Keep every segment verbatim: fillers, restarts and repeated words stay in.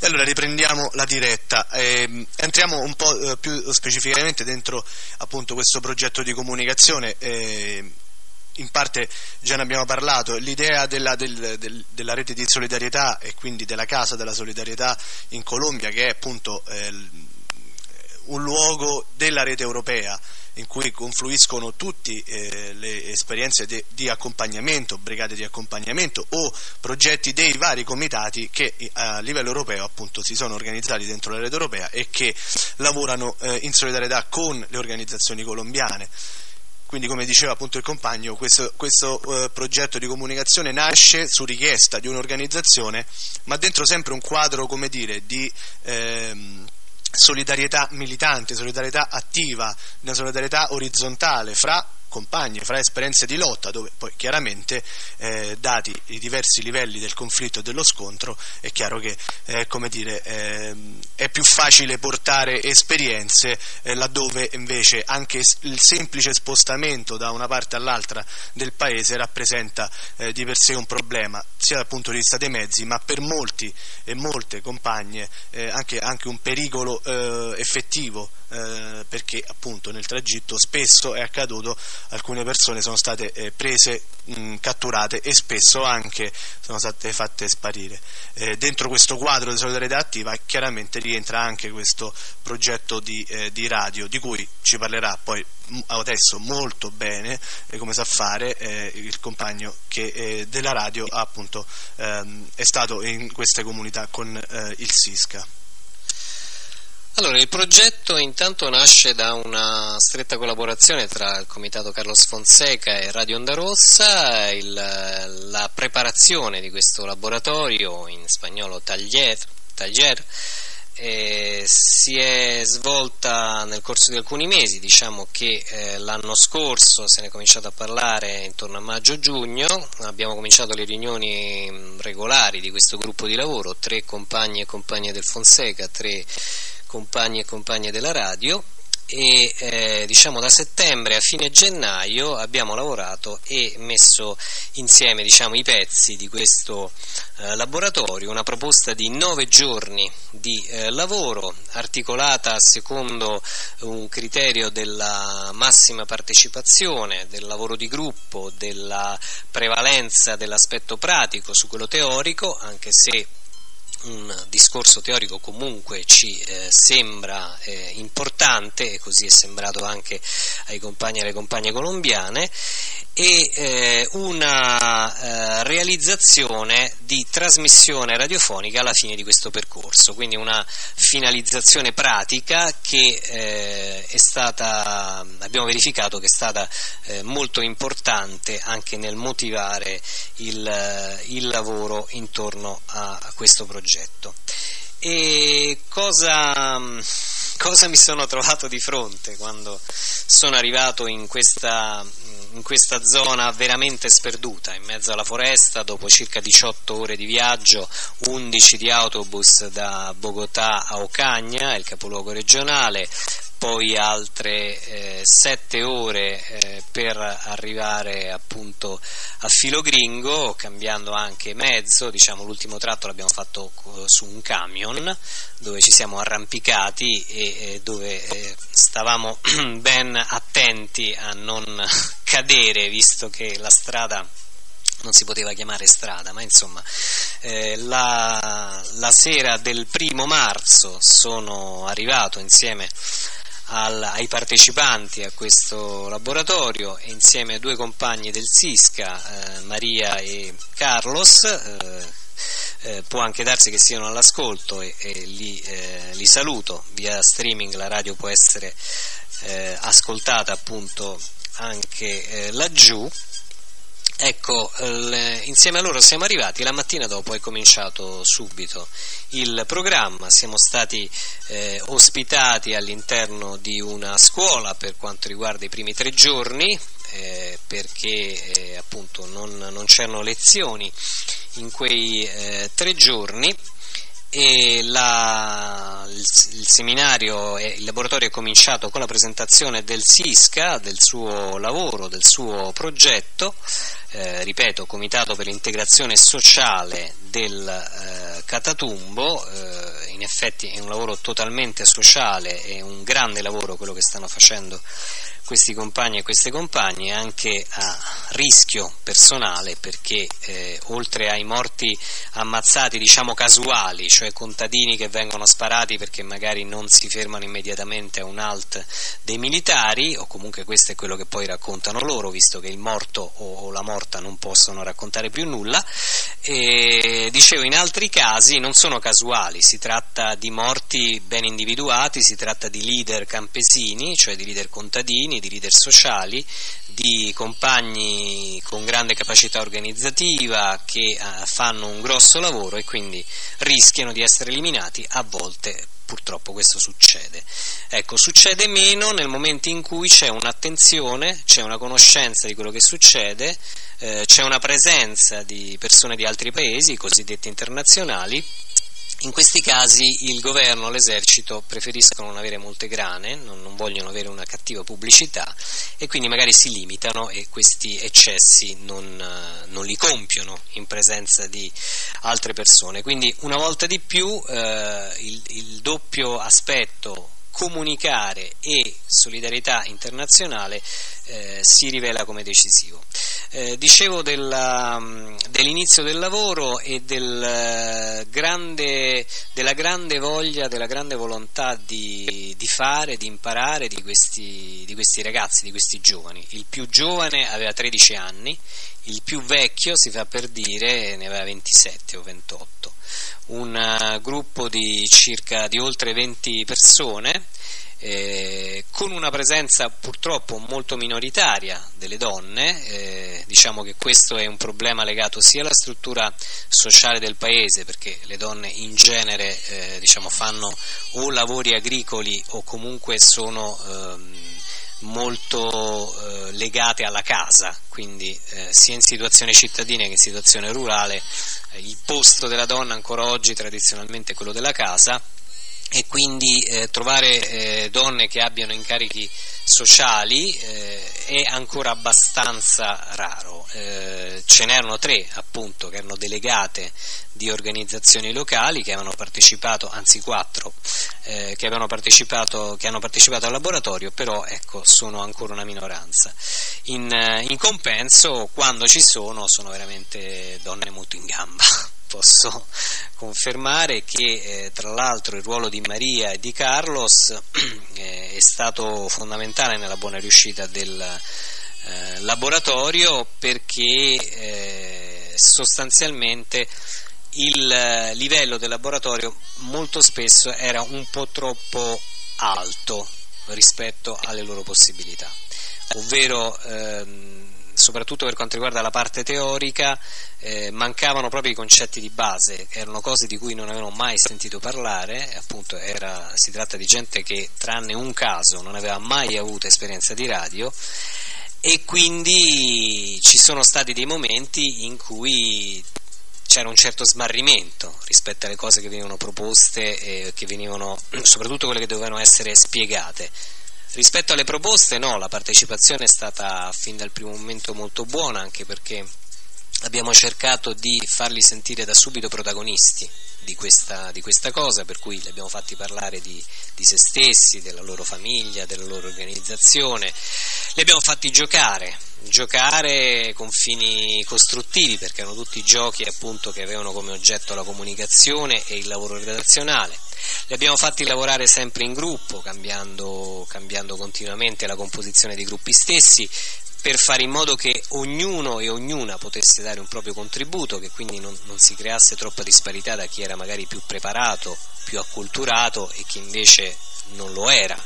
allora riprendiamo la diretta, eh, entriamo un po' eh, più specificamente dentro appunto questo progetto di comunicazione. Eh, in parte già ne abbiamo parlato, l'idea della, del, del, della rete di solidarietà e quindi della Casa della Solidarietà in Colombia, che è appunto eh, un luogo della rete europea in cui confluiscono tutte eh, le esperienze de, di accompagnamento, brigate di accompagnamento o progetti dei vari comitati che a livello europeo appunto si sono organizzati dentro la rete europea e che lavorano eh, in solidarietà con le organizzazioni colombiane. Quindi, come diceva appunto il compagno, questo, questo eh, progetto di comunicazione nasce su richiesta di un'organizzazione, ma dentro sempre un quadro, come dire, di ehm, solidarietà militante, solidarietà attiva, una solidarietà orizzontale fra compagni, fra esperienze di lotta, dove poi chiaramente eh, dati i diversi livelli del conflitto e dello scontro è chiaro che eh, come dire, eh, è più facile portare esperienze eh, laddove invece anche il semplice spostamento da una parte all'altra del paese rappresenta eh, di per sé un problema sia dal punto di vista dei mezzi, ma per molti e molte compagne eh, anche, anche un pericolo eh, effettivo, eh, perché appunto nel tragitto spesso è accaduto alcune persone sono state eh, prese, mh, catturate e spesso anche sono state fatte sparire. Eh, dentro questo quadro di solidarietà attiva chiaramente rientra anche questo progetto di, eh, di radio, di cui ci parlerà poi adesso molto bene, eh, come sa fare eh, il compagno che eh, della radio appunto ehm, è stato in queste comunità con eh, il SISCA. Allora, il progetto intanto nasce da una stretta collaborazione tra il Comitato Carlos Fonseca e Radio Onda Rossa. Il, la preparazione di questo laboratorio, in spagnolo taller, taller eh, si è svolta nel corso di alcuni mesi. Diciamo che eh, l'anno scorso se ne è cominciato a parlare intorno a maggio-giugno, abbiamo cominciato le riunioni regolari di questo gruppo di lavoro, tre compagni e compagne del Fonseca, tre compagni e compagne della radio, e eh, diciamo da settembre a fine gennaio abbiamo lavorato e messo insieme diciamo i pezzi di questo eh, laboratorio, una proposta di nove giorni di eh, lavoro articolata secondo un criterio della massima partecipazione, del lavoro di gruppo, della prevalenza dell'aspetto pratico su quello teorico, anche se un discorso teorico comunque ci eh, sembra eh, importante, e così è sembrato anche ai compagni e alle compagne colombiane, e eh, una eh, realizzazione di trasmissione radiofonica alla fine di questo percorso, quindi una finalizzazione pratica che eh, è stata, abbiamo verificato che è stata eh, molto importante anche nel motivare il, il lavoro intorno a, a questo progetto. E cosa, cosa mi sono trovato di fronte quando sono arrivato in questa, in questa zona veramente sperduta, in mezzo alla foresta, dopo circa diciotto ore di viaggio, undici di autobus da Bogotà a Ocaña, il capoluogo regionale, poi altre eh, sette ore eh, per arrivare appunto a Filogringo, cambiando anche mezzo. Diciamo l'ultimo tratto l'abbiamo fatto su un camion, dove ci siamo arrampicati e eh, dove eh, stavamo ben attenti a non cadere, visto che la strada non si poteva chiamare strada, ma insomma eh, la, la sera del primo marzo sono arrivato insieme Al, ai partecipanti a questo laboratorio e insieme a due compagni del SISCA, eh, Maria e Carlos, eh, eh, può anche darsi che siano all'ascolto e, e li, eh, li saluto via streaming. La radio può essere eh, ascoltata appunto anche eh, laggiù. Ecco, l- insieme a loro siamo arrivati, la mattina dopo è cominciato subito il programma, siamo stati eh, ospitati all'interno di una scuola per quanto riguarda i primi tre giorni, eh, perché eh, appunto non, non c'erano lezioni in quei eh, tre giorni. E la, il, il seminario e il laboratorio è cominciato con la presentazione del SISCA, del suo lavoro, del suo progetto, eh, ripeto, Comitato per l'integrazione sociale del eh, Catatumbo, eh, in effetti è un lavoro totalmente sociale, è un grande lavoro quello che stanno facendo questi compagni e queste compagne, anche a rischio personale, perché eh, oltre ai morti ammazzati diciamo casuali, cioè contadini che vengono sparati perché magari non si fermano immediatamente a un halt dei militari, o comunque questo è quello che poi raccontano loro, visto che il morto o la morta non possono raccontare più nulla, e dicevo, in altri casi non sono casuali, si tratta di morti ben individuati, si tratta di leader campesini, cioè di leader contadini, di leader sociali, di compagni con grande capacità organizzativa che uh, fanno un grosso lavoro e quindi rischiano di essere eliminati. A volte purtroppo questo succede. Ecco, succede meno nel momento in cui c'è un'attenzione, c'è una conoscenza di quello che succede, eh, c'è una presenza di persone di altri paesi, cosiddetti internazionali. In questi casi il governo, l'esercito preferiscono non avere molte grane, non, non vogliono avere una cattiva pubblicità e quindi magari si limitano e questi eccessi non, non li compiono in presenza di altre persone. Quindi una volta di più eh, il, il doppio aspetto, comunicare e solidarietà internazionale, eh, si rivela come decisivo. Eh, dicevo della, dell'inizio del lavoro e del grande, della grande voglia, della grande volontà di, di fare, di imparare di questi, di questi ragazzi, di questi giovani. Il più giovane aveva tredici anni, il più vecchio, si fa per dire, ne aveva ventisette o ventotto. Un uh, gruppo di circa di oltre venti persone, eh, con una presenza purtroppo molto minoritaria delle donne. Eh, diciamo che questo è un problema legato sia alla struttura sociale del paese, perché le donne in genere eh, diciamo fanno o lavori agricoli o comunque sono ehm, molto eh, legate alla casa, quindi eh, sia in situazione cittadina che in situazione rurale eh, il posto della donna ancora oggi tradizionalmente è quello della casa, e quindi eh, trovare eh, donne che abbiano incarichi sociali eh, è ancora abbastanza raro. Eh, ce n'erano tre appunto che erano delegate di organizzazioni locali che avevano partecipato, anzi quattro eh, che avevano partecipato, che hanno partecipato al laboratorio, però ecco sono ancora una minoranza. In, in compenso, quando ci sono, sono veramente donne molto in gamba. Posso confermare che eh, tra l'altro il ruolo di Maria e di Carlos eh, è stato fondamentale nella buona riuscita del eh, laboratorio, perché eh, sostanzialmente il livello del laboratorio molto spesso era un po' troppo alto rispetto alle loro possibilità, ovvero ehm, soprattutto per quanto riguarda la parte teorica eh, mancavano proprio i concetti di base, erano cose di cui non avevano mai sentito parlare, appunto era, si tratta di gente che tranne un caso non aveva mai avuto esperienza di radio, e quindi ci sono stati dei momenti in cui c'era un certo smarrimento rispetto alle cose che venivano proposte e che venivano, soprattutto quelle che dovevano essere spiegate. Rispetto alle proposte no, la partecipazione è stata fin dal primo momento molto buona, anche perché abbiamo cercato di farli sentire da subito protagonisti di questa, di questa cosa, per cui li abbiamo fatti parlare di, di se stessi, della loro famiglia, della loro organizzazione, li abbiamo fatti giocare, giocare con fini costruttivi, perché erano tutti giochi appunto che avevano come oggetto la comunicazione e il lavoro redazionale. Li abbiamo fatti lavorare sempre in gruppo, cambiando, cambiando continuamente la composizione dei gruppi stessi, per fare in modo che ognuno e ognuna potesse dare un proprio contributo, che quindi non, non si creasse troppa disparità da chi era magari più preparato, più acculturato e chi invece non lo era.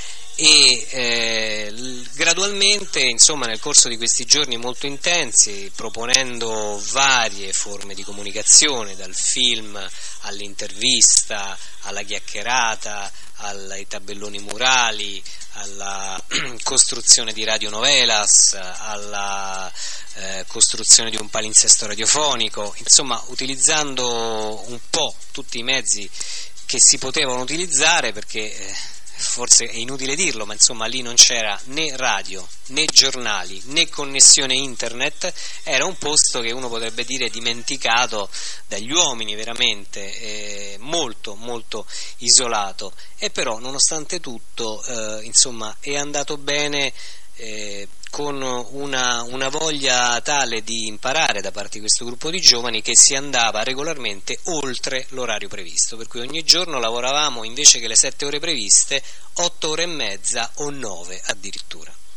E eh, gradualmente, insomma, nel corso di questi giorni molto intensi, proponendo varie forme di comunicazione, dal film all'intervista, alla chiacchierata, ai tabelloni murali, alla costruzione di radionovelas, alla eh, costruzione di un palinsesto radiofonico, insomma utilizzando un po' tutti i mezzi che si potevano utilizzare, perché eh, forse è inutile dirlo, ma insomma lì non c'era né radio, né giornali, né connessione internet, era un posto che uno potrebbe dire dimenticato dagli uomini, veramente, eh, molto molto isolato, e però nonostante tutto eh, insomma è andato bene, eh, con una, una voglia tale di imparare da parte di questo gruppo di giovani che si andava regolarmente oltre l'orario previsto, per cui ogni giorno lavoravamo invece che le sette ore previste otto ore e mezza o nove addirittura.